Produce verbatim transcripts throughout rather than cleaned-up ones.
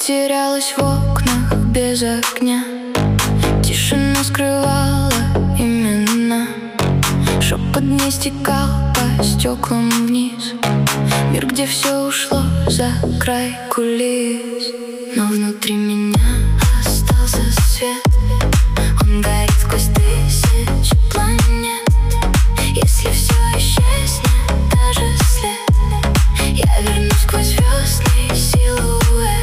Потерялась в окнах без огня. Тишина скрывала имена. Шепот не стекал по стеклам вниз. Мир, где все ушло за край кулис. Но внутри меня остался свет. Он горит сквозь тысячи планет. Если все исчезнет, даже след, я вернусь сквозь звездный силуэт.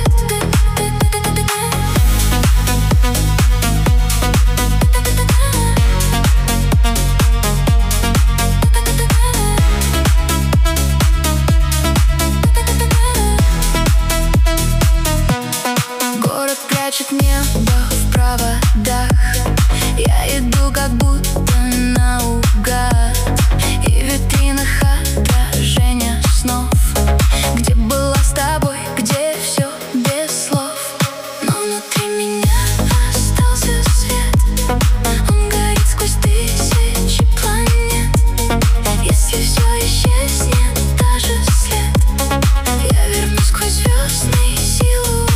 Город прячет небо в проводах. Я иду как будто наугад. И в витринах отражения снов, где была с тобой, где все без слов. Но внутри меня остался свет. Он горит сквозь тысячи планет. Если все исчезнет, даже след, я вернусь сквозь звездный силуэт.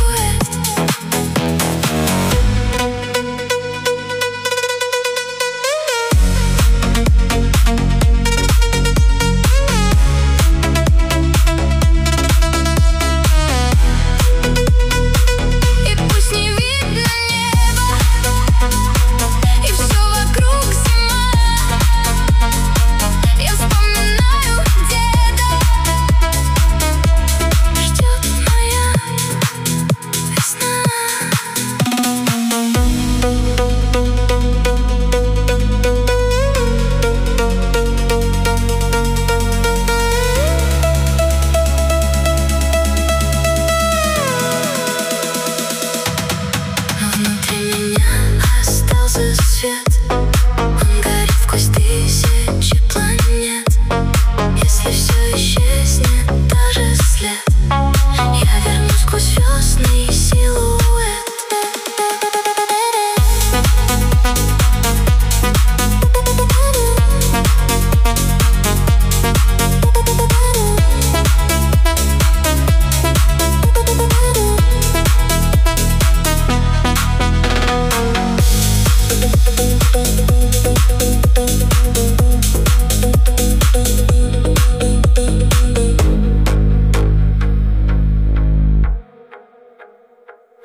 Свет, он горит сквозь тысячи планет. Если все исчезнет, даже след, я вернусь сквозь звездный силуэт.